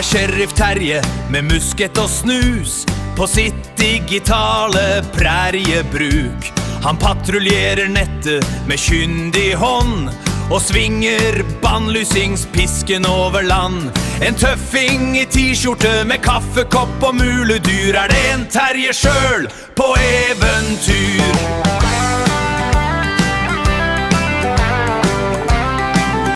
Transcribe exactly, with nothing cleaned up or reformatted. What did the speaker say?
Sheriff Terje med musket og snus på sitt digitale præriebruk. Han patruljerer nettet med kyndig hånd og svinger bannlysingspisken over land. En tøffing i t-skjorte med kaffekopp og muledyr. Er det en Terje selv på eventyr?